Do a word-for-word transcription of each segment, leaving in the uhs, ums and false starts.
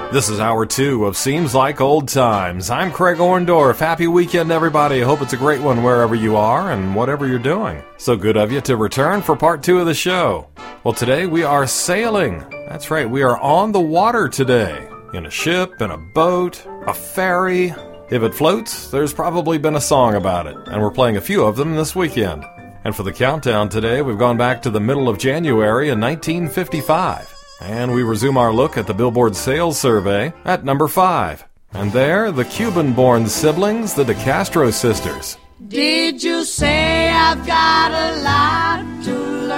This is hour two of Seems Like Old Times. I'm Craig Orndorff. Happy weekend, everybody. I hope it's a great one wherever you are and whatever you're doing. So good of you to return for part two of the show. Well, today we are sailing. That's right, we are on the water today. In a ship, in a boat, a ferry. If it floats, there's probably been a song about it, and we're playing a few of them this weekend. And for the countdown today, we've gone back to the middle of January in nineteen fifty-five. And we resume our look at the Billboard Sales Survey at number five. And there, the Cuban-born siblings, the De Castro sisters. Did you say I've got a lot to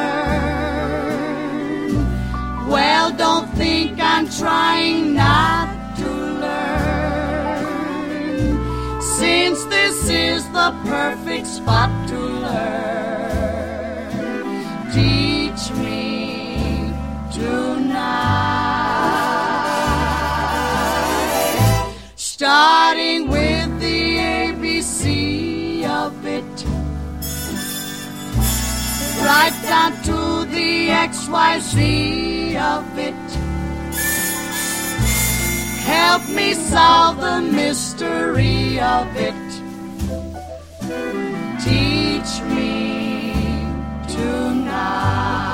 learn? Well, don't think I'm trying not to learn, since this is the perfect spot to learn. Teach me tonight, starting with the A B C of it, right down to the X Y Z of it. Help me solve the mystery of it. Teach me tonight.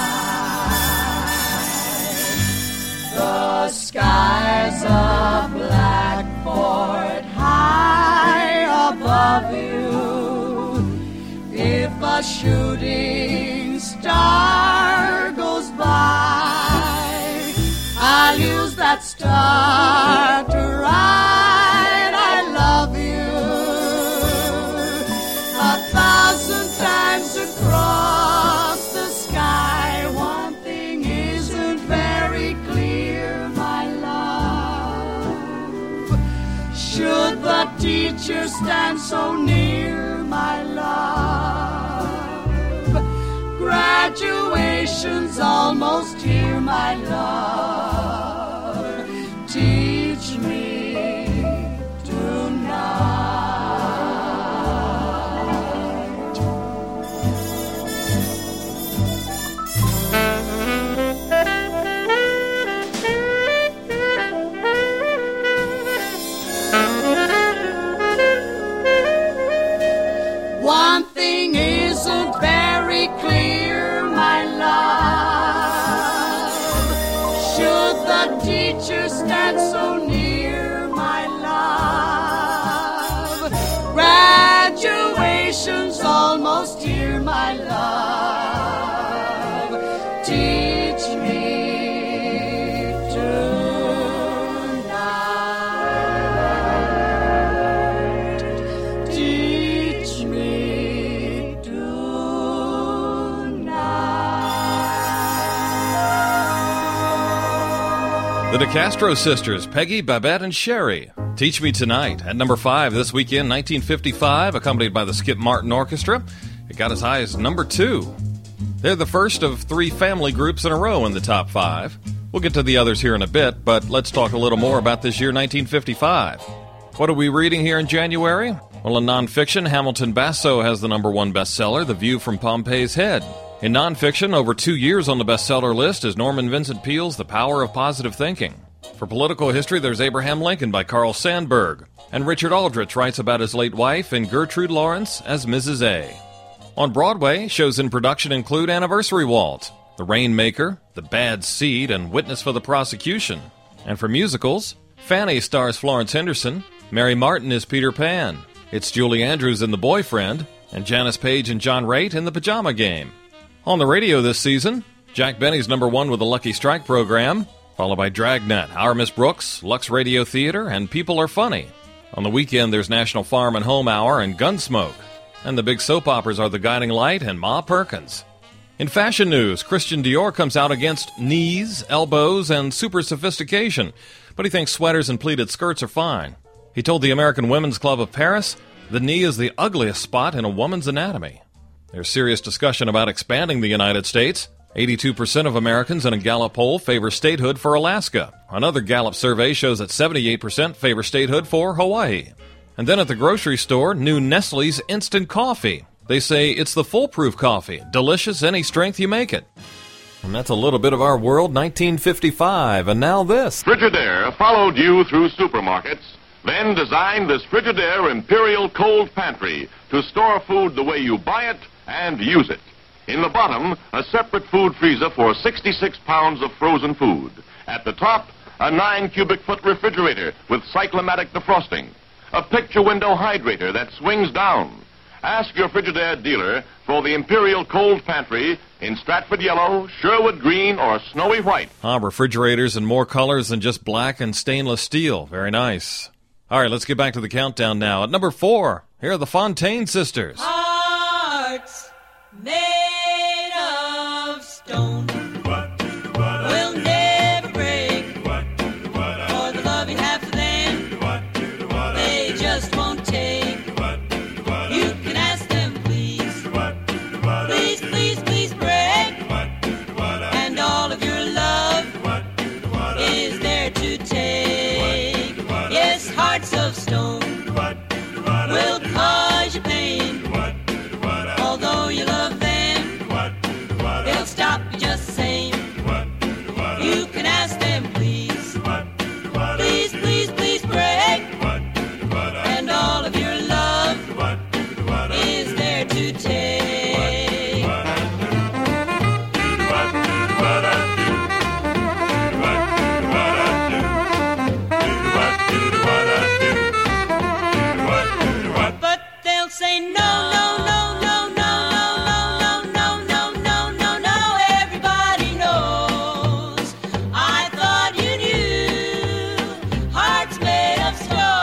The skies are blackboard high above you. If a shooting star goes by, I'll use that star to write I love you a thousand times across the sky. One thing isn't very clear, my love. Should the teacher stand so near, my love? Graduation's almost here, my love. Teach me tonight. One thing isn't very clear, my love. Should the teacher stand so near, my love? Graduation's almost here, my love. Teach me tonight. Teach me The De Castro sisters, Peggy, Babette, and Sherry. Teach Me Tonight. At number five this weekend, nineteen fifty-five, accompanied by the Skip Martin Orchestra. It got as high as number two. They're the first of three family groups in a row in the top five. We'll get to the others here in a bit, but let's talk a little more about this year, nineteen fifty-five. What are we reading here in January? Well, in nonfiction, Hamilton Basso has the number one bestseller, The View from Pompey's Head. In nonfiction, over two years on the bestseller list is Norman Vincent Peale's The Power of Positive Thinking. For political history, there's Abraham Lincoln by Carl Sandburg. And Richard Aldrich writes about his late wife and Gertrude Lawrence as Missus A. On Broadway, shows in production include Anniversary Waltz, The Rainmaker, The Bad Seed, and Witness for the Prosecution. And for musicals, Fanny stars Florence Henderson, Mary Martin is Peter Pan, it's Julie Andrews in The Boyfriend, and Janice Page and John Raitt in The Pajama Game. On the radio this season, Jack Benny's number one with the Lucky Strike program, followed by Dragnet, Our Miss Brooks, Lux Radio Theater, and People Are Funny. On the weekend, there's National Farm and Home Hour and Gunsmoke. And the big soap operas are The Guiding Light and Ma Perkins. In fashion news, Christian Dior comes out against knees, elbows, and super sophistication, but he thinks sweaters and pleated skirts are fine. He told the American Women's Club of Paris, the knee is the ugliest spot in a woman's anatomy. There's serious discussion about expanding the United States. eighty-two percent of Americans in a Gallup poll favor statehood for Alaska. Another Gallup survey shows that seventy-eight percent favor statehood for Hawaii. And then at the grocery store, new Nestle's instant coffee. They say it's the foolproof coffee, delicious any strength you make it. And that's a little bit of our world, nineteen fifty-five. And now this. Frigidaire followed you through supermarkets, then designed this Frigidaire Imperial Cold Pantry to store food the way you buy it and use it. In the bottom, a separate food freezer for sixty-six pounds of frozen food. At the top, a nine cubic foot refrigerator with cyclomatic defrosting. A picture window hydrator that swings down. Ask your Frigidaire dealer for the Imperial Cold Pantry in Stratford yellow, Sherwood green, or snowy white. Ah, refrigerators in more colors than just black and stainless steel. Very nice. All right, let's get back to the countdown now. At number four, here are the Fontaine Sisters. Hearts made of stone will never break, for the love you have for them, they just won't take. You can ask them, please, please, please, please break, and all of your love is there to take. Yes, hearts of stone will cause you pain. Although you love them, they'll stop you just the same. You can ask them, please, please, please, please break, and all of your love is there to take. But they'll say no, no, no, no, no, no, no, no, no, no, no, no. Everybody knows. I thought you knew. Hearts made of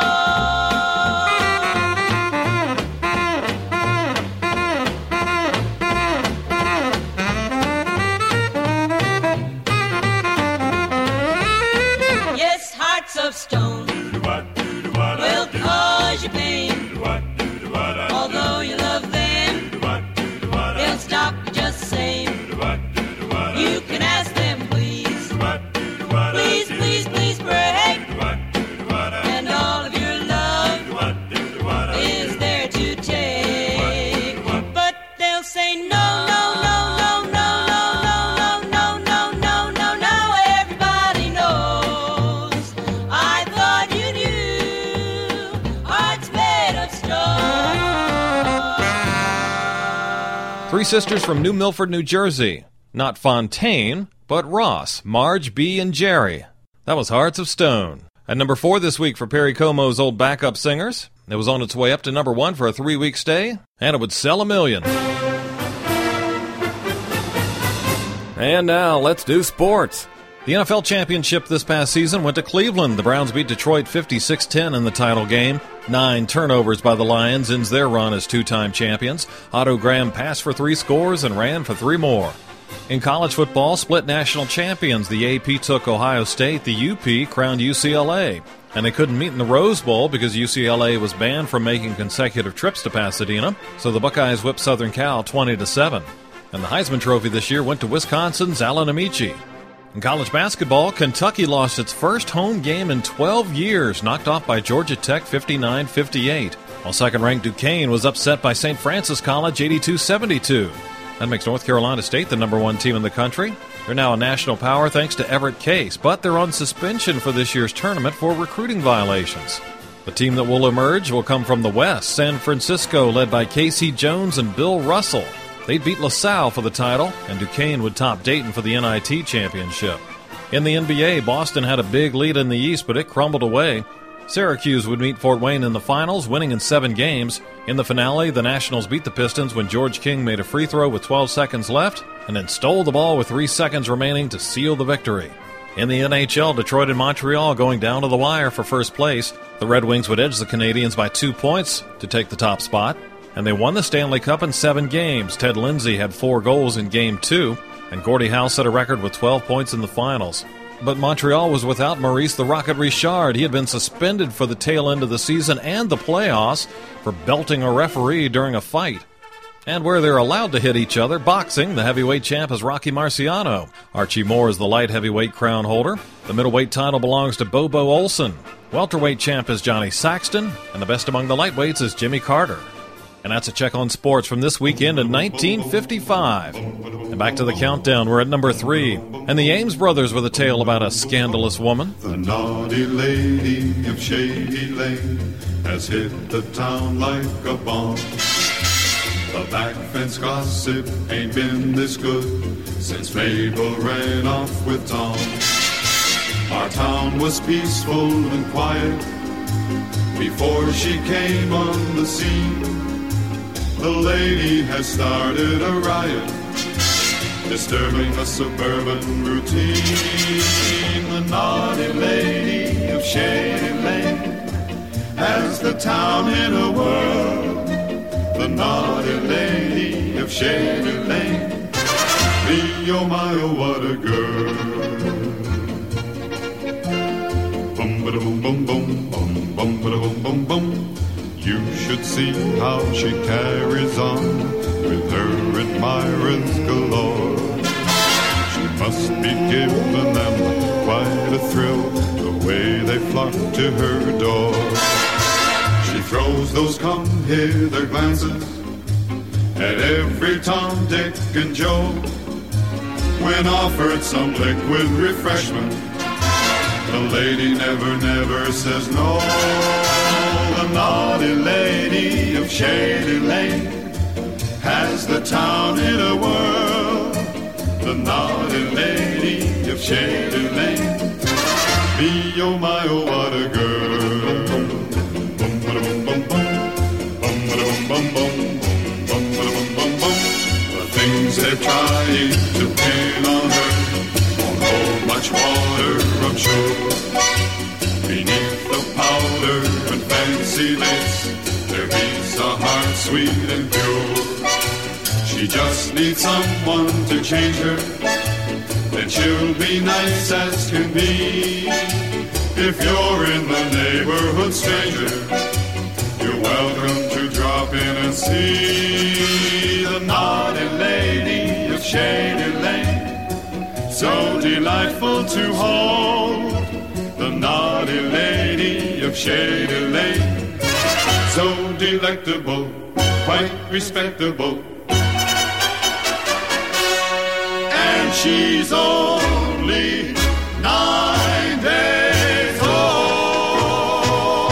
stone. Yes, hearts of stone will cause you pain. Although you love them, they'll stop you just the same. You can ask them, please, please, please, please break, and all of your love is there to take. But they'll say no, no, no, no, no, no, no, no, no, no, no, no. Everybody knows. I thought you knew. Hearts made of stone. Three sisters from New Milford, New Jersey. Not Fontaine, but Ross, Marge, B, and Jerry. That was Hearts of Stone. At number four this week for Perry Como's old backup singers. It was on its way up to number one for a three-week stay, and it would sell a million. And now, let's do sports. The N F L championship this past season went to Cleveland. The Browns beat Detroit fifty-six ten in the title game. Nine turnovers by the Lions ends their run as two-time champions. Otto Graham passed for three scores and ran for three more. In college football, split national champions. The A P took Ohio State. The U P crowned U C L A. And they couldn't meet in the Rose Bowl because U C L A was banned from making consecutive trips to Pasadena. So the Buckeyes whipped Southern Cal twenty to seven. And the Heisman Trophy this year went to Wisconsin's Alan Amici. In college basketball, Kentucky lost its first home game in twelve years, knocked off by Georgia Tech fifty-nine fifty-eight, while second-ranked Duquesne was upset by Saint Francis College eighty-two seventy-two. That makes North Carolina State the number one team in the country. They're now a national power thanks to Everett Case, but they're on suspension for this year's tournament for recruiting violations. The team that will emerge will come from the West, San Francisco, led by Casey Jones and Bill Russell. They'd beat LaSalle for the title, and Duquesne would top Dayton for the N I T championship. In the N B A, Boston had a big lead in the East, but it crumbled away. Syracuse would meet Fort Wayne in the finals, winning in seven games. In the finale, the Nationals beat the Pistons when George King made a free throw with twelve seconds left, and then stole the ball with three seconds remaining to seal the victory. In the N H L, Detroit and Montreal going down to the wire for first place. The Red Wings would edge the Canadiens by two points to take the top spot. And they won the Stanley Cup in seven games. Ted Lindsay had four goals in Game two, and Gordie Howe set a record with twelve points in the finals. But Montreal was without Maurice the Rocket Richard. He had been suspended for the tail end of the season and the playoffs for belting a referee during a fight. And where they're allowed to hit each other, boxing, the heavyweight champ is Rocky Marciano. Archie Moore is the light heavyweight crown holder. The middleweight title belongs to Bobo Olson. Welterweight champ is Johnny Saxton, and the best among the lightweights is Jimmy Carter. And that's a check on sports from this weekend in nineteen fifty-five. And back to the countdown, we're at number three. And the Ames Brothers with a tale about a scandalous woman. The naughty lady of Shady Lane has hit the town like a bomb. The back fence gossip ain't been this good since Mabel ran off with Tom. Our town was peaceful and quiet before she came on the scene. The lady has started a riot, disturbing the suburban routine. The naughty lady of Shady Lane has the town in a whirl. The naughty lady of Shady Lane, me, oh my, oh what a girl. Bum ba da bum bum bum bum bum ba da bum bum bum. You should see how she carries on with her admirers galore. She must be giving them quite a thrill, the way they flock to her door. She throws those come-hither glances at every Tom, Dick, and Joe. When offered some liquid refreshment, the lady never, never says no. The naughty lady of Shady Lane has the town in a whirl. The naughty lady of Shady Lane, me, oh my, oh what a girl. Bum ba da bum bum bum, bum ba da bum bum bum, bum ba da bum bum bum. The things they're trying to pin on her won't hold much water, I'm sure. Beneath the powder and fancy lace, there beats a heart sweet and pure. She just needs someone to change her, then she'll be nice as can be. If you're in the neighborhood, stranger, you're welcome to drop in and see the naughty lady of Shady Lane, so delightful to hold. The naughty lady of Shady Lane, so delectable, quite respectable, and she's only nine days old.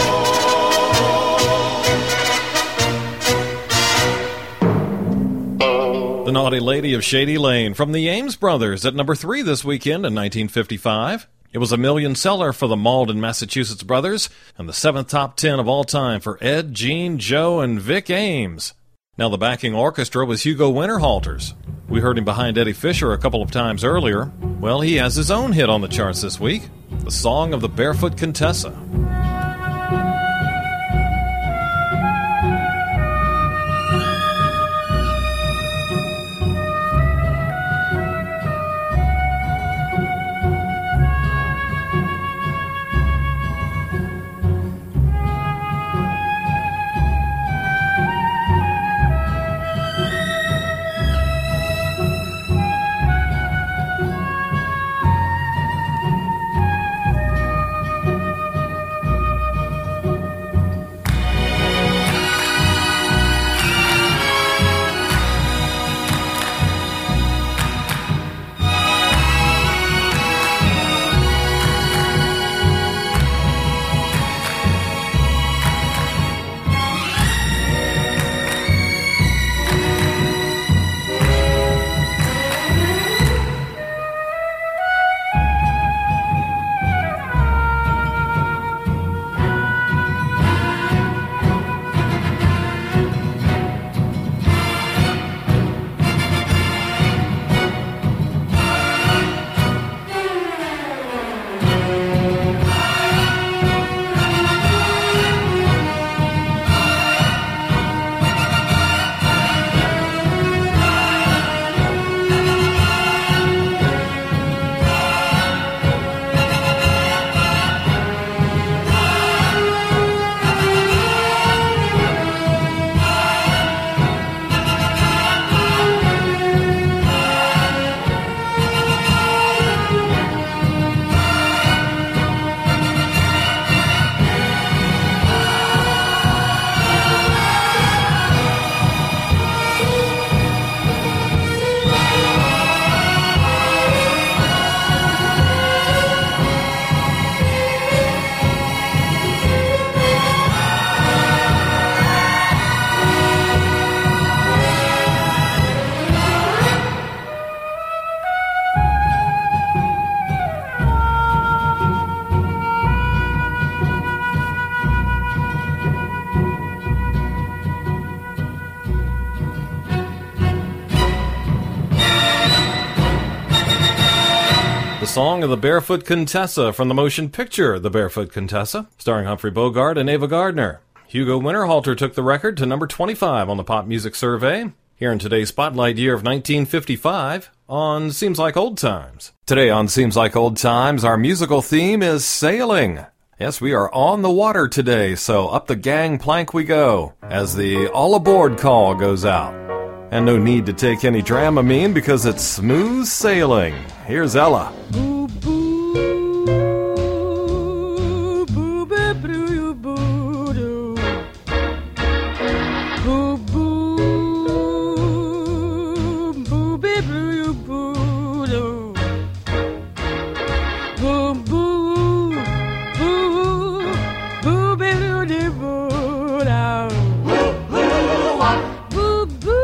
The Naughty Lady of Shady Lane from the Ames Brothers at number three this weekend in nineteen fifty-five. It was a million seller for the Malden, Massachusetts brothers, and the seventh top ten of all time for Ed, Gene, Joe, and Vic Ames. Now the backing orchestra was Hugo Winterhalter's. We heard him behind Eddie Fisher a couple of times earlier. Well, he has his own hit on the charts this week, the Song of the Barefoot Contessa. the song of the Barefoot Contessa from the motion picture The Barefoot Contessa, starring Humphrey Bogart and Ava Gardner. Hugo Winterhalter took the record to number twenty-five on the Pop Music Survey. Here in today's Spotlight year of nineteen fifty-five on Seems Like Old Times. Today on Seems Like Old Times, our musical theme is sailing. Yes, we are on the water today, so up the gangplank we go as the all aboard call goes out. And no need to take any Dramamine because it's smooth sailing. Here's Ella. Boo boo, boo boo boo boo doo. Boo boo, boo boo boo boo doo. Boo boo, boo boo boo doo boo doo. Boo boo.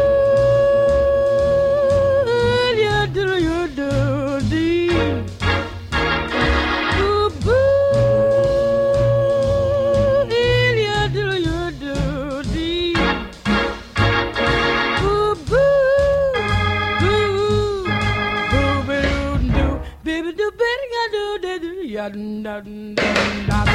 Dun dun dun dun dun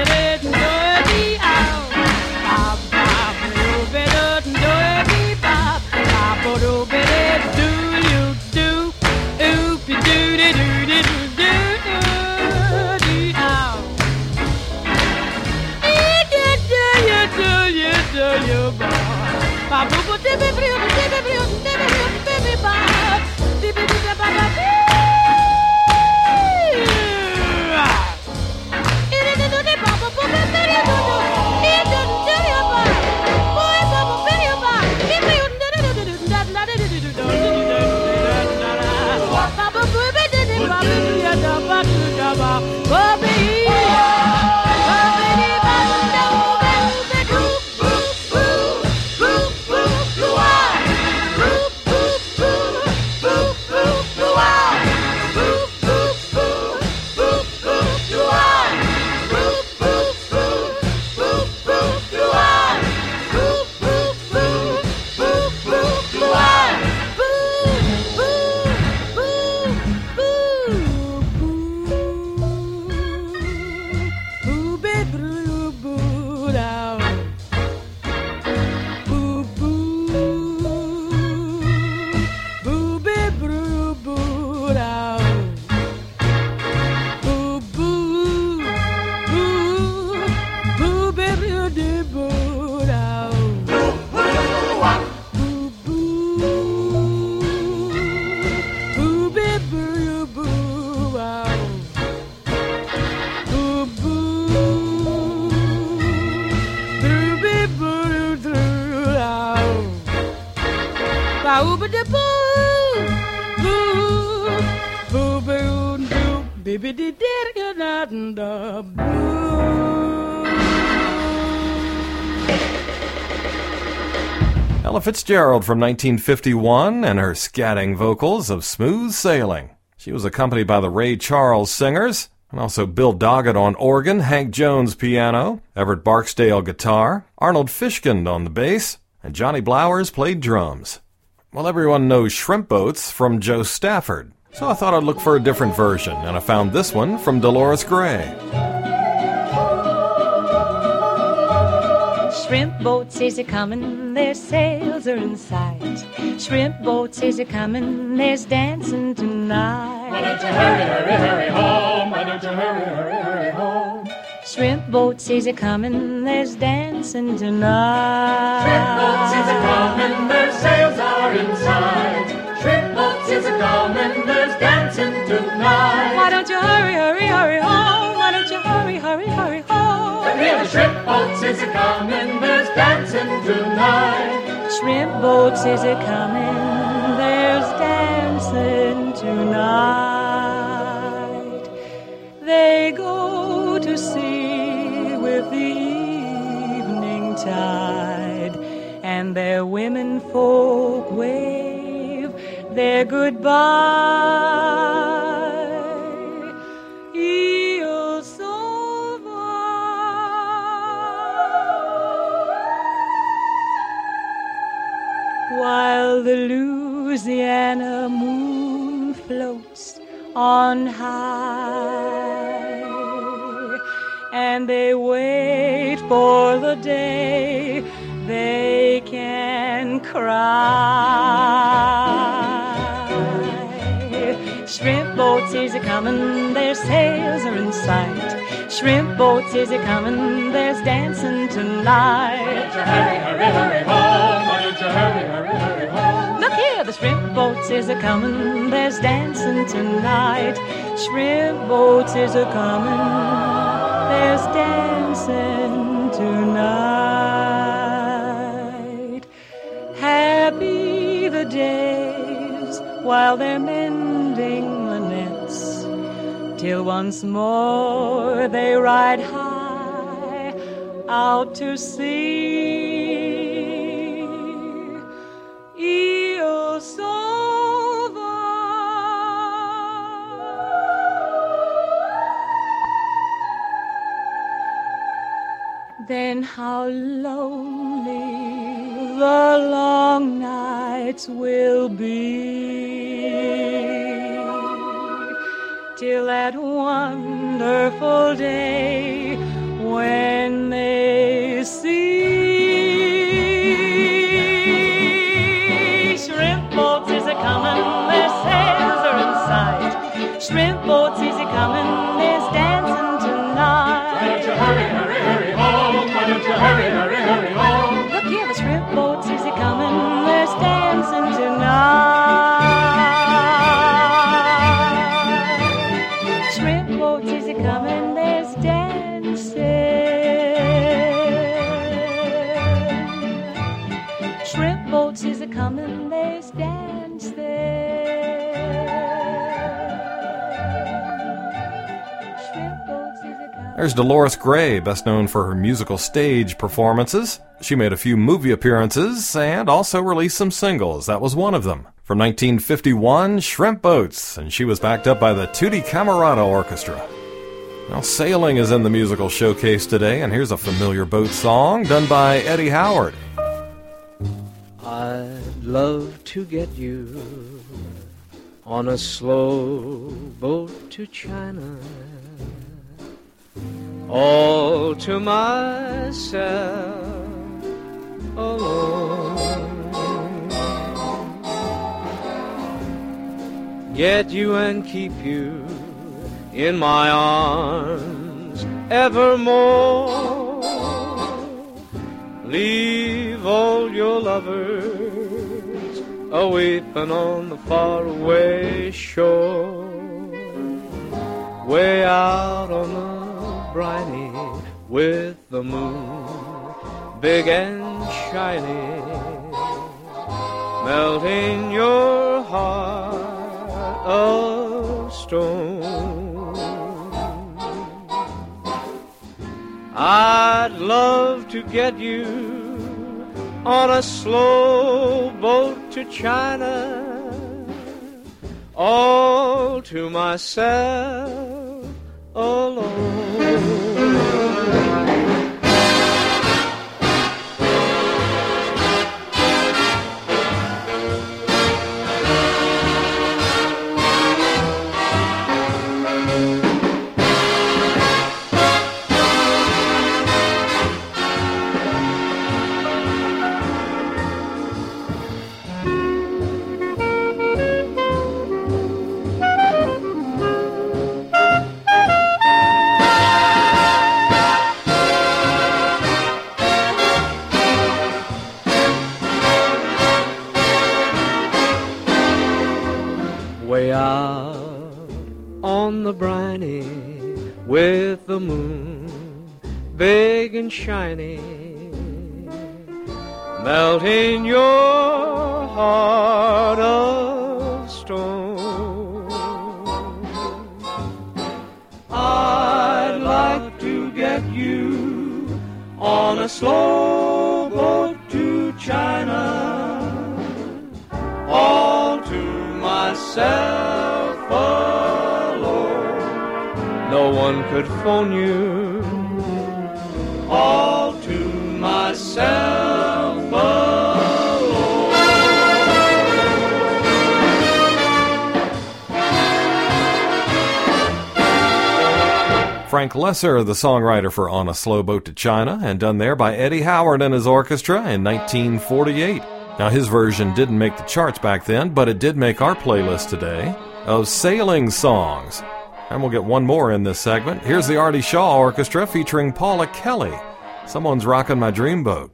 Ella Fitzgerald from nineteen fifty-one and her scatting vocals of Smooth Sailing. She was accompanied by the Ray Charles Singers, and also Bill Doggett on organ, Hank Jones piano, Everett Barksdale guitar, Arnold Fishkind on the bass, and Johnny Blowers played drums. Well, everyone knows Shrimp Boats from Joe Stafford, so I thought I'd look for a different version, and I found this one from Dolores Gray. Shrimp boats is a-comin', their sails are in sight. Shrimp boats is a-comin', there's dancing tonight. Why don't you hurry, hurry, hurry home? Why don't you hurry, hurry, hurry home? Shrimp boats is a-comin', there's dancing tonight. Shrimp boats is a-comin', their sails are inside. Shrimp boats is a-comin', there's dancing tonight. Why don't you hurry, hurry, hurry home? Why don't you hurry, hurry, hurry home? And here the shrimp boats is a-comin', there's dancing tonight. Shrimp boats is a-comin', there's dancing tonight. They go to sea with the evening tide, and their women folk wave their goodbye. Io sova. While the Louisiana moon floats on high, and they wait for the day they can cry. Shrimp boats is a-comin', their sails are in sight. Shrimp boats is a-comin', there's dancing tonight. Why don't you hurry, hurry, hurry home? Why don't you hurry, hurry, hurry home? Look here, the shrimp boats is a-comin', there's dancing tonight. Shrimp boats is a-comin', there's dancing tonight. Happy the days while they're mending the nets, till once more they ride high out to sea. Io sova. Then how lonely the long nights will be, till that wonderful day when they see shrimp boats is a-comin', their sails are in sight. Shrimp boats is a-comin', there's dancing tonight. Why don't you hurry, hurry, hurry home? Why don't you hurry, hurry, hurry home? Look here, the shrimp boats is a-comin', there's dancing tonight. Shrimp boats is a-comin', there's dancing. Shrimp boats is a-comin', there's dancing. Shrimp boats is a-comin'. There's Dolores Gray, best known for her musical stage performances. She made a few movie appearances and also released some singles. That was one of them. From nineteen fifty-one, Shrimp Boats, and she was backed up by the Tutti Camerata Orchestra. Now, sailing is in the musical showcase today, and here's a familiar boat song done by Eddie Howard. I'd love to get you on a slow boat to China, all to myself alone. Get you and keep you in my arms evermore. Leave all your lovers a-weepin' on the faraway shore, way out on the briny with the moon big and shiny, melting your heart of stone. I'd love to get you on a slow boat to China, all to myself alone. Way out on the briny with the moon big and shiny, melting your heart of stone. I'd like to get you on a slow boat to China, all to myself alone. No one could phone you, all to myself alone. Frank Lesser, the songwriter for On a Slow Boat to China, and done there by Eddie Howard and his orchestra in nineteen forty-eight. Now, his version didn't make the charts back then, but it did make our playlist today of sailing songs. And we'll get one more in this segment. Here's the Artie Shaw Orchestra featuring Paula Kelly. Someone's Rocking My Dreamboat.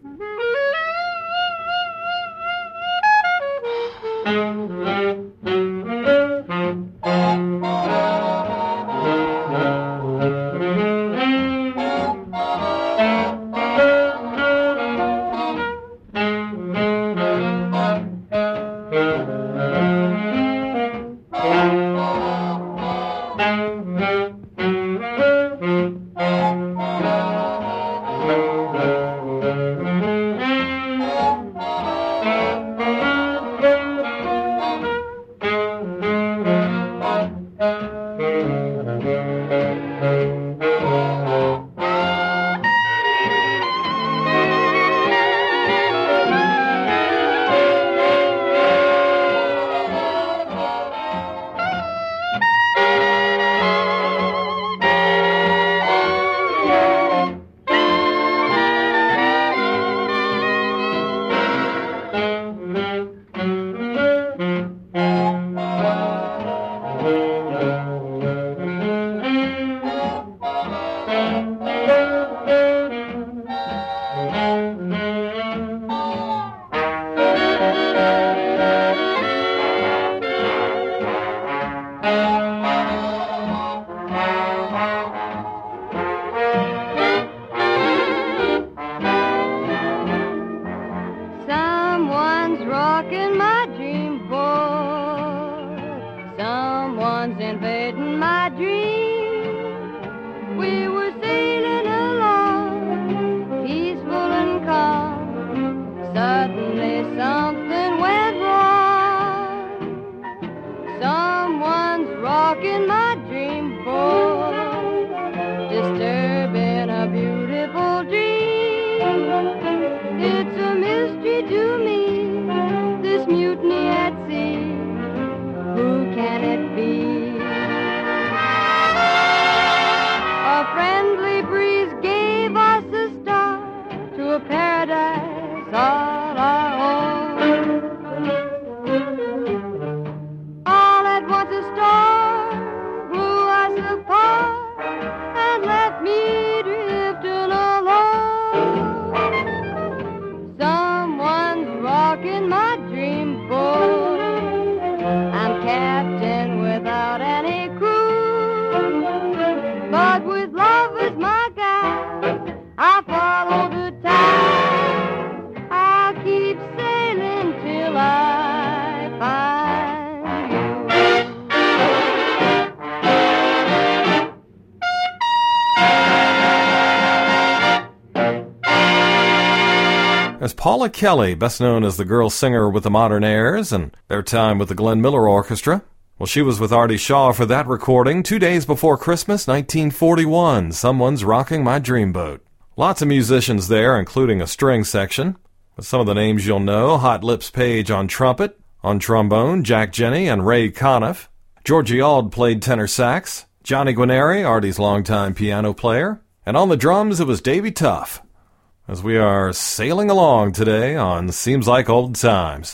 As Paula Kelly, best known as the girl singer with the modern airs and their time with the Glenn Miller Orchestra. Well, she was with Artie Shaw for that recording two days before Christmas, nineteen forty-one. Someone's Rocking My Dreamboat. Lots of musicians there, including a string section. With some of the names you'll know: Hot Lips Page on trumpet, on trombone, Jack Jenny and Ray Conniff. Georgie Auld played tenor sax. Johnny Guarneri, Artie's longtime piano player. And on the drums, it was Davy Tuff. As we are sailing along today on Seems Like Old Times.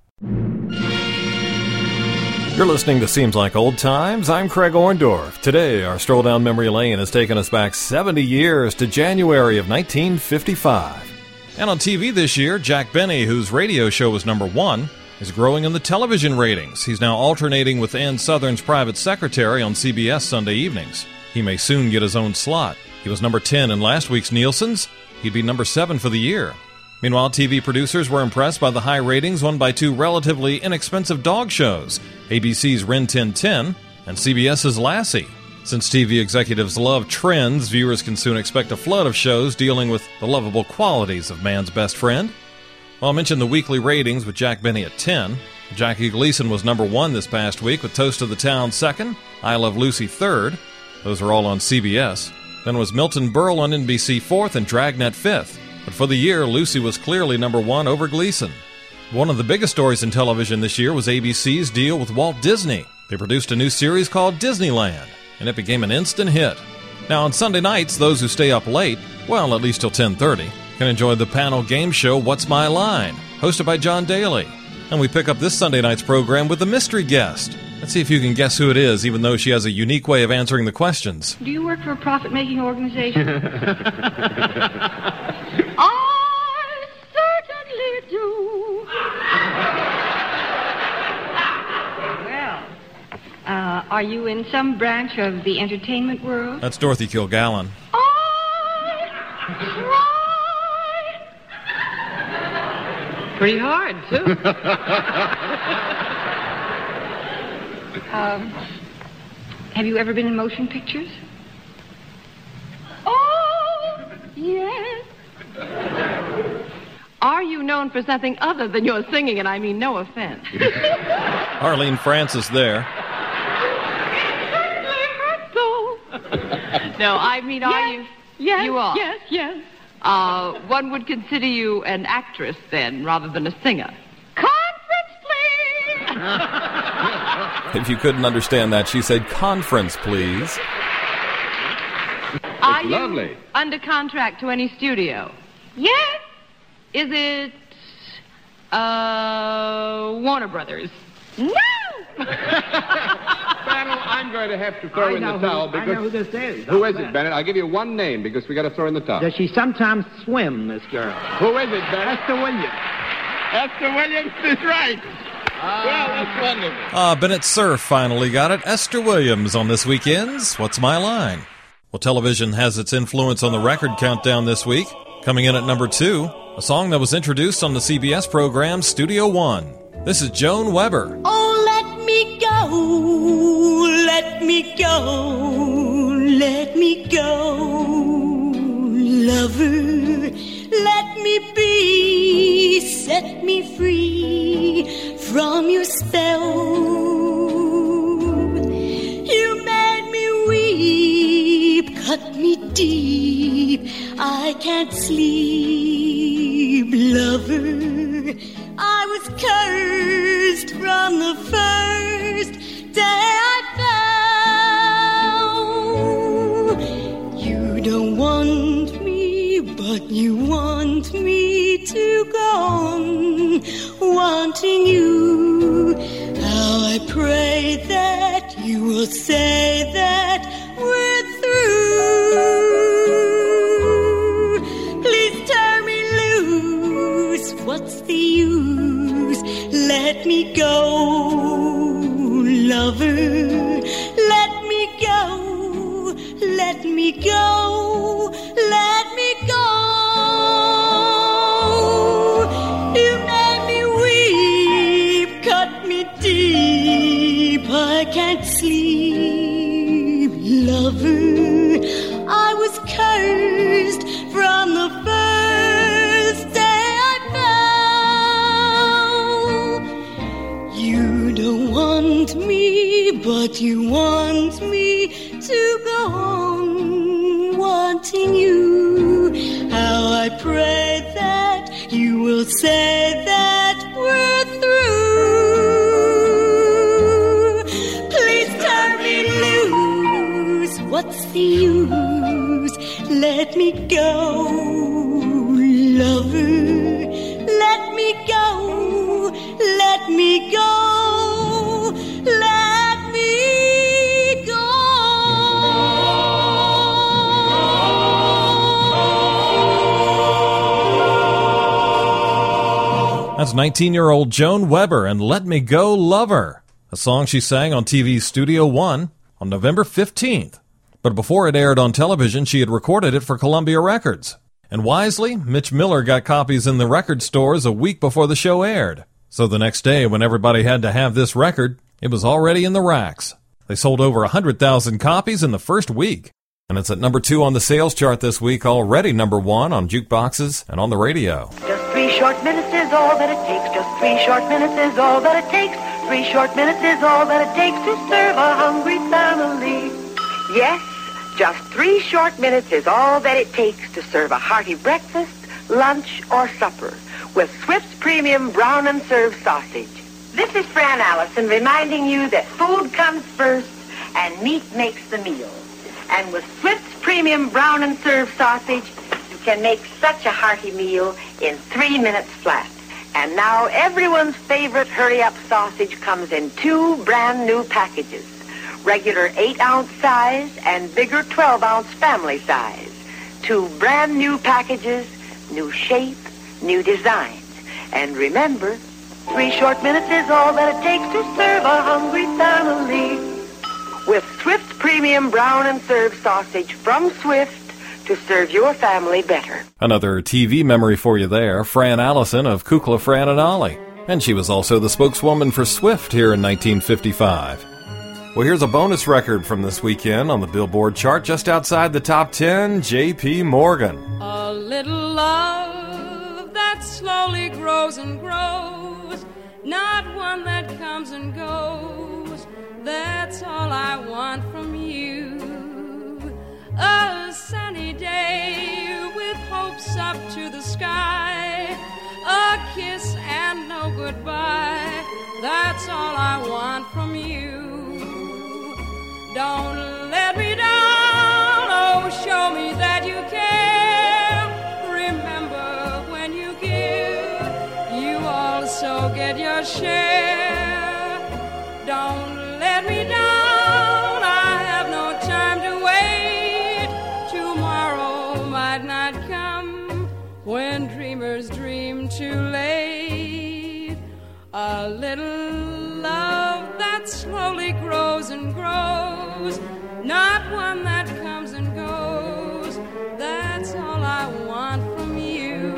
You're listening to Seems Like Old Times. I'm Craig Orndorff. Today, our stroll down memory lane has taken us back seventy years to January of nineteen fifty-five. And on T V this year, Jack Benny, whose radio show was number one, is growing in the television ratings. He's now alternating with Ann Southern's private secretary on C B S Sunday evenings. He may soon get his own slot. He was number ten in last week's Nielsen's. He'd be number seven for the year. Meanwhile, T V producers were impressed by the high ratings won by two relatively inexpensive dog shows, A B C's Rin Tin Tin and C B S's Lassie. Since T V executives love trends, viewers can soon expect a flood of shows dealing with the lovable qualities of man's best friend. Well, I'll mention the weekly ratings with Jack Benny at ten. Jackie Gleason was number one this past week with Toast of the Town second, I Love Lucy third. Those are all on C B S. Then was Milton Berle on N B C fourth and Dragnet fifth. But for the year, Lucy was clearly number one over Gleason. One of the biggest stories in television this year was A B C's deal with Walt Disney. They produced a new series called Disneyland, and it became an instant hit. Now, on Sunday nights, those who stay up late, well, at least till ten thirty, can enjoy the panel game show What's My Line, hosted by John Daly. And we pick up this Sunday night's program with a mystery guest. Let's see if you can guess who it is, even though she has a unique way of answering the questions. Do you work for a profit-making organization? I certainly do. Well, uh, are you in some branch of the entertainment world? That's Dorothy Kilgallen. I try. Pretty hard, too. um, have you ever been in motion pictures? Oh, yes. Are you known for something other than your singing? And I mean no offense. Arlene Francis there. No, I mean, are Yes, you? yes, You are? yes, yes. Uh, one would consider you an actress then, rather than a singer. Conference, please. If you couldn't understand that, she said, conference, please. Are you lovely. under contract to any studio? Yes. Is it, uh, Warner Brothers? No. Bennett, I'm going to have to throw I in know the who- towel I because... know who this is. Who is it, Bennett? I'll give you one name because we got to throw in the towel. Does she sometimes swim, this girl? Who is it, Bennett? Esther Williams. Esther Williams is right. Well, that's wonderful. Ah, Bennett Cerf finally got it. Esther Williams on this weekend's What's My Line? Well, television has its influence on the record countdown this week. Coming in at number two, a song that was introduced on the C B S program Studio One. This is Joan Weber. Oh, let me go, let me go, let me go, lover, let me be, set me free from your spell. You made me weep, cut me deep, I can't sleep, lover. I was cursed from the first day I fell. You don't want me, but you want me to go on wanting you. How I pray that you will say that we're through. Please turn me loose. What's the use? Let me go, lover. Let me go. Let me go. Let me go. You made me weep, cut me deep. I can't sleep, lover. I was cursed from the first day I fell. You don't want me, but you want me to go on wanting you. How I pray that you will say that we're through. Please turn me loose. What's the use? Let me go, lover. Let me go. Let me go. Let me go. That's nineteen-year-old Joan Weber and Let Me Go, Lover, a song she sang on T V's Studio One on November fifteenth. But before it aired on television, she had recorded it for Columbia Records. And wisely, Mitch Miller got copies in the record stores a week before the show aired. So the next day, when everybody had to have this record, it was already in the racks. They sold over one hundred thousand copies in the first week. And it's at number two on the sales chart this week, already number one on jukeboxes and on the radio. Just three short minutes is all that it takes. Just three short minutes is all that it takes. Three short minutes is all that it takes to serve a hungry family. Yes, just three short minutes is all that it takes to serve a hearty breakfast, lunch, or supper with Swift's Premium Brown and Serve Sausage. This is Fran Allison reminding you that food comes first and meat makes the meal. And with Swift's Premium Brown and Serve sausage, you can make such a hearty meal in three minutes flat. And now everyone's favorite hurry-up sausage comes in two brand new packages. Regular eight-ounce size and bigger twelve-ounce family size. Two brand new packages, new shape, new designs. And remember, three short minutes is all that it takes to serve a hungry family. With Swift's Premium Brown and Serve sausage from Swift to serve your family better. Another T V memory for you there, Fran Allison of Kukla, Fran and Ollie. And she was also the spokeswoman for Swift here in nineteen fifty-five. Well, here's a bonus record from this weekend on the Billboard chart, just outside the top ten, J P. Morgan. A little love that slowly grows and grows, not one that comes and goes. That's all I want from you. A sunny day with hopes up to the sky, a kiss and no goodbye. That's all I want from you. Don't let me down, oh, show me that you care. Remember, when you give, you also get your share. Don't let me down, I have no time to wait. Tomorrow might not come when dreamers dream too late. A little love that slowly grows and grows, not one that comes and goes. That's all I want from you.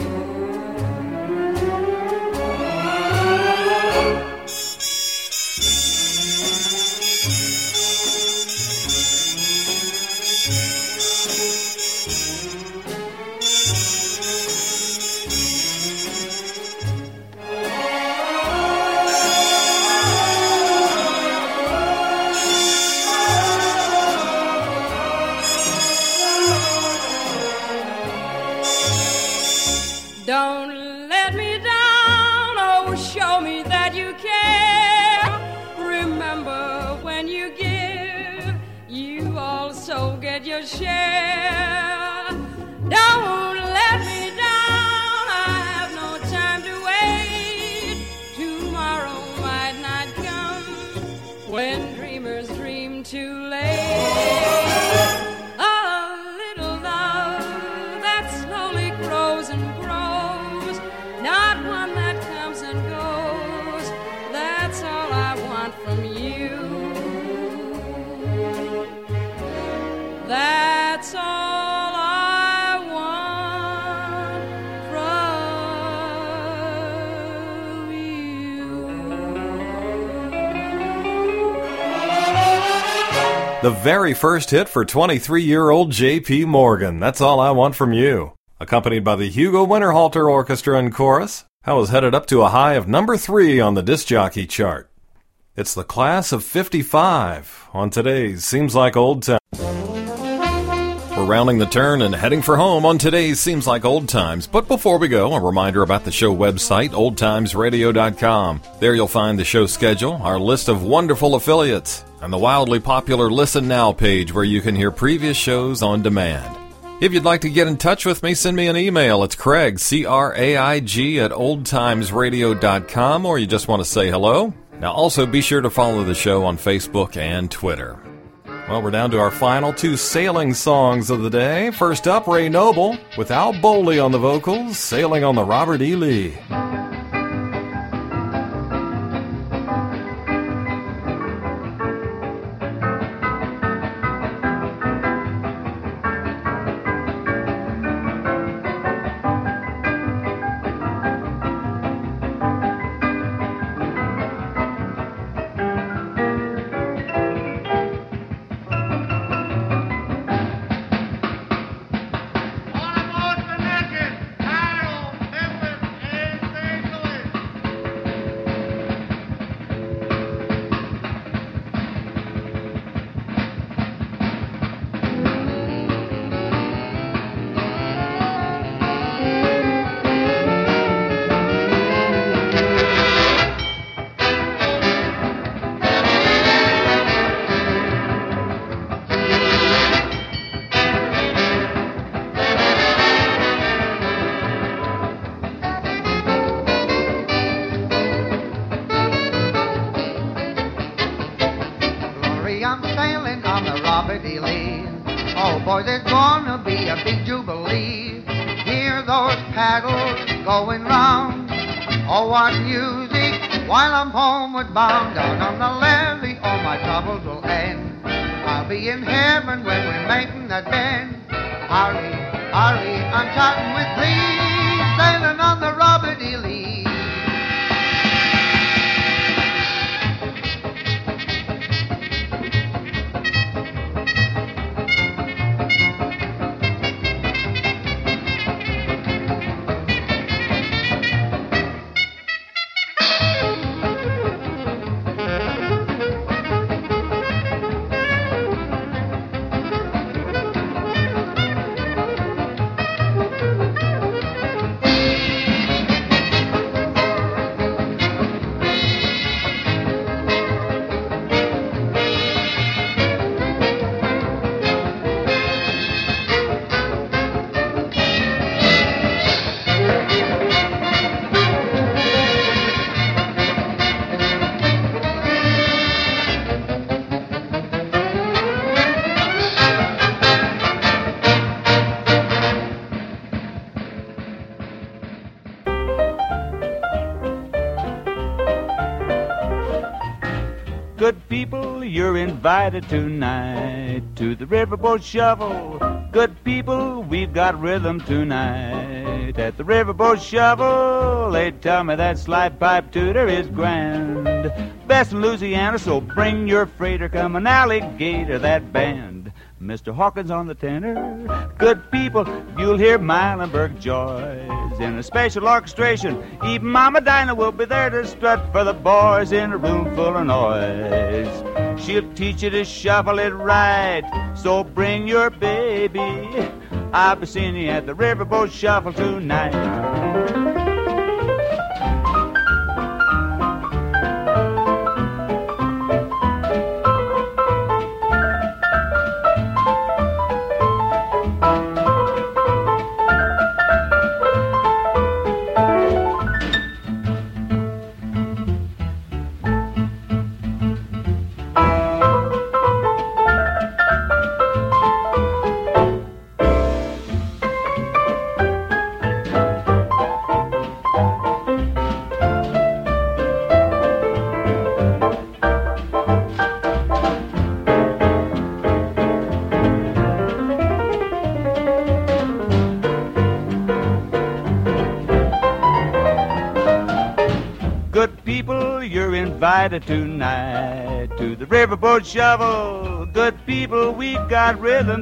Don't let me down, oh, show me that you care. Remember, when you give, you also get your share. Don't let me down, I have no time to wait. Tomorrow might not come when dreamers dream too late. That's all I want from you. The very first hit for twenty-three-year-old J P. Morgan, That's All I Want From You. Accompanied by the Hugo Winterhalter Orchestra and Chorus, that was headed up to a high of number three on the disc jockey chart. It's the class of fifty-five on today's Seems Like Old Times. We're rounding the turn and heading for home on today's Seems Like Old Times. But before we go, a reminder about the show website, old times radio dot com. There you'll find the show schedule, our list of wonderful affiliates, and the wildly popular Listen Now page where you can hear previous shows on demand. If you'd like to get in touch with me, send me an email. It's Craig, C R A I G, at old times radio dot com, or you just want to say hello. Now also be sure to follow the show on Facebook and Twitter. Well, we're down to our final two sailing songs of the day. First up, Ray Noble, with Al Bowley on the vocals, Sailing on the Robert E. Lee. All aboard the Naked, Harold, Memphis, and boys, it's gonna be a big jubilee. Hear those paddles going round. Oh, what music while I'm homeward bound. Down on the levee, all my troubles will end. I'll be in heaven when we're making that bend. Hurry, hurry, I'm chatting with thee, sailing on the Robert E. Lee. Good people, you're invited tonight to the Riverboat Shuffle. Good people, we've got rhythm tonight at the Riverboat Shuffle. They tell me that slide pipe tooter is grand, best in Louisiana, so bring your freighter, come an alligator, that band. Mister Hawkins on the tenor. Good people, you'll hear Milenberg joys in a special orchestration. Even Mama Dinah will be there to strut for the boys in a room full of noise. She'll teach you to shuffle it right, so bring your baby. I'll be seeing you at the Riverboat Shuffle tonight. Invited tonight to the Riverboat Shuffle. Good people, we've got rhythm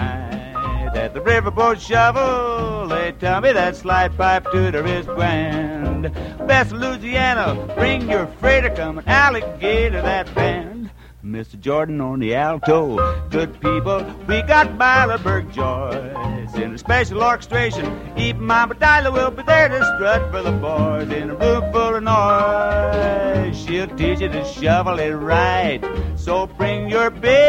tonight at the Riverboat Shuffle. They tell me that slide pipe tooter is grand, best in Louisiana, bring your freighter, come an alligator, that band. Mister Jordan on the alto. Good people, we got Milenberg joys in a special orchestration. Even Mama Dinah will be there to strut for the boys in a room full of noise. She'll teach you to shovel it right, so bring your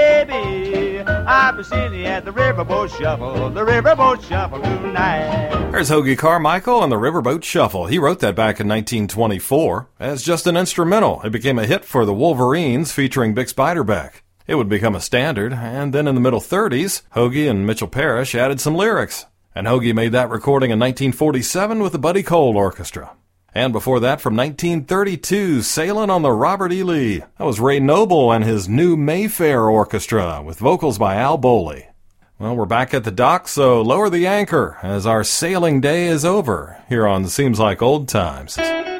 baby. I'll be seeing you at the Riverboat Shuffle, the Riverboat Shuffle tonight. There's Hoagie Carmichael and the Riverboat Shuffle. He wrote that back in nineteen twenty-four as just an instrumental. It became a hit for the Wolverines featuring Bix Beiderbecke. It would become a standard, and then in the middle thirties, Hoagie and Mitchell Parrish added some lyrics. And Hoagie made that recording in nineteen forty-seven with the Buddy Cole Orchestra. And before that, from nineteen thirty-two, Sailin' on the Robert E. Lee. That was Ray Noble and his New Mayfair Orchestra with vocals by Al Boley. Well, we're back at the dock, so lower the anchor as our sailing day is over here on Seems Like Old Times.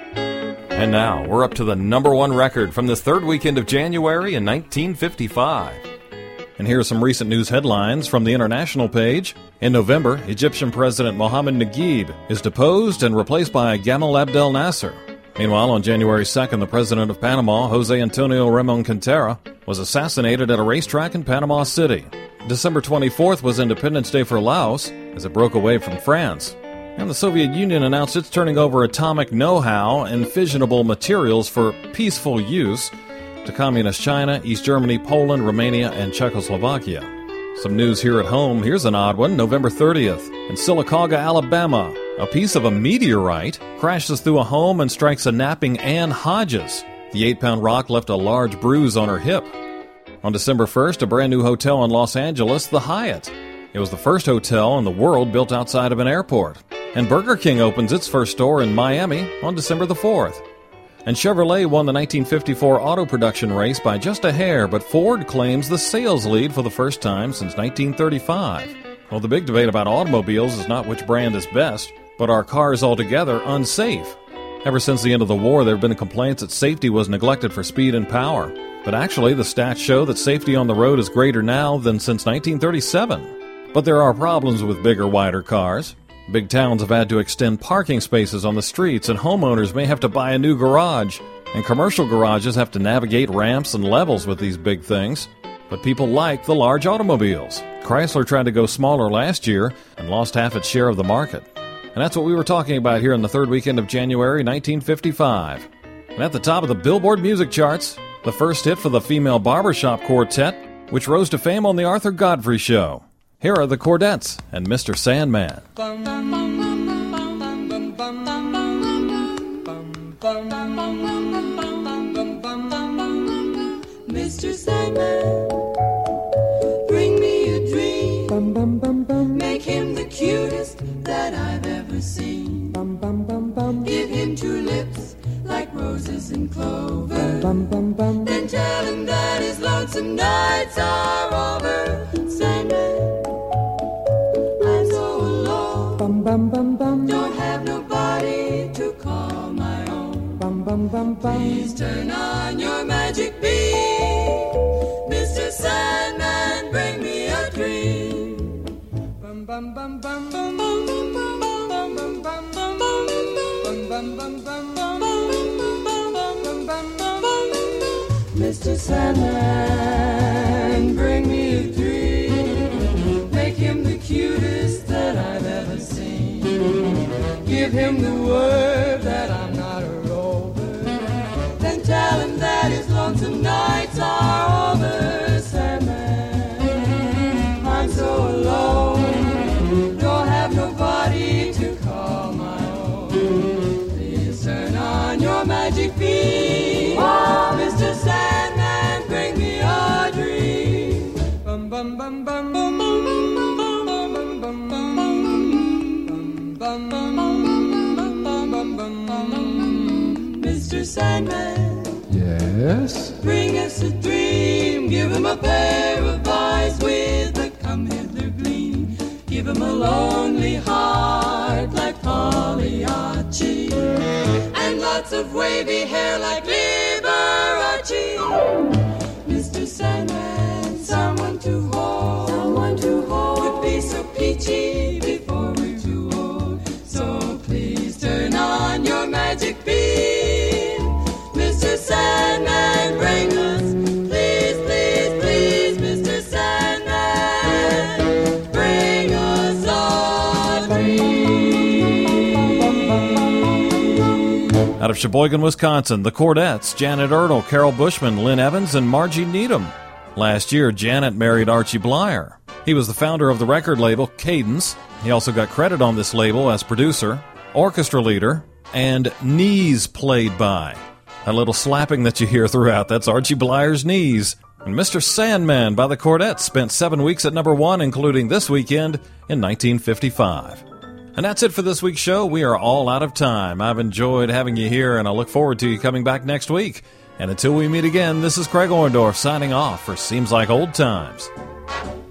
And now, we're up to the number one record from this third weekend of January in nineteen fifty-five. And here are some recent news headlines from the international page. In November, Egyptian President Mohammed Naguib is deposed and replaced by Gamal Abdel Nasser. Meanwhile, on January second, the president of Panama, Jose Antonio Ramon Quintero, was assassinated at a racetrack in Panama City. December twenty-fourth was Independence Day for Laos as it broke away from France. And the Soviet Union announced it's turning over atomic know-how and fissionable materials for peaceful use to Communist China, East Germany, Poland, Romania, and Czechoslovakia. Some news here at home. Here's an odd one. November thirtieth, in Sylacauga, Alabama, a piece of a meteorite crashes through a home and strikes a napping Ann Hodges. The eight-pound rock left a large bruise on her hip. On December first, a brand new hotel in Los Angeles, the Hyatt, It was the first hotel in the world built outside of an airport. And Burger King opens its first store in Miami on December the fourth. And Chevrolet won the nineteen fifty-four auto production race by just a hair, but Ford claims the sales lead for the first time since nineteen thirty-five. Well, the big debate about automobiles is not which brand is best, but are cars altogether unsafe? Ever since the end of the war, there have been complaints that safety was neglected for speed and power. But actually, the stats show that safety on the road is greater now than since nineteen thirty-seven. But there are problems with bigger, wider cars. Big towns have had to extend parking spaces on the streets, and homeowners may have to buy a new garage. And commercial garages have to navigate ramps and levels with these big things. But people like the large automobiles. Chrysler tried to go smaller last year and lost half its share of the market. And that's what we were talking about here in the third weekend of January nineteen fifty-five. And at the top of the Billboard music charts, the first hit for the female barbershop quartet, which rose to fame on the Arthur Godfrey Show. Here are the Chordettes and Mister Sandman. Mister Sandman, bring me a dream. Make him the cutest that I've ever seen. Give him two lips like roses and clover. Then tell him that his lonesome nights are over. Sandman, I'm so alone. Don't have nobody to call my own. Please turn on your magic beam. Mister Sandman, bring me a dream. Bum bum bum bum bum bum bum bum bum bum bum bum bum bum bum. Mister Sandman, bring me a dream. Make him the cutest that I've ever seen. Give him the word that I'm not a rover. Then tell him that his lonesome nights are over. Sandman, I'm so alone. Don't have nobody to call my own. Please turn on your magic beam. Oh, Mister Sandman, bring me a dream. Bum bum bum bum bum bum bum bum bum bum bum bum bum. Mister Sandman, yes? Bring us a dream. Give him a pair of eyes with a come-hither gleam. Give him a lonely heart like Pagliacci, and lots of wavy hair like Liberace. Mister Sandman, someone to hold, someone to hold, would be so peachy before we're too old. So please turn on your magic beam. Mister Sandman, bring us, please, please, please, Mister Sandman, bring us a dream. Out of Sheboygan, Wisconsin, the Chordettes, Janet Erdel, Carol Bushman, Lynn Evans, and Margie Needham. Last year, Janet married Archie Blyer. He was the founder of the record label Cadence. He also got credit on this label as producer, orchestra leader, and knees played by. That little slapping that you hear throughout, that's Archie Blyer's knees. And Mister Sandman by the Chordettes spent seven weeks at number one, including this weekend in nineteen fifty-five. And that's it for this week's show. We are all out of time. I've enjoyed having you here, and I look forward to you coming back next week. And until we meet again, this is Craig Orndorff signing off for Seems Like Old Times.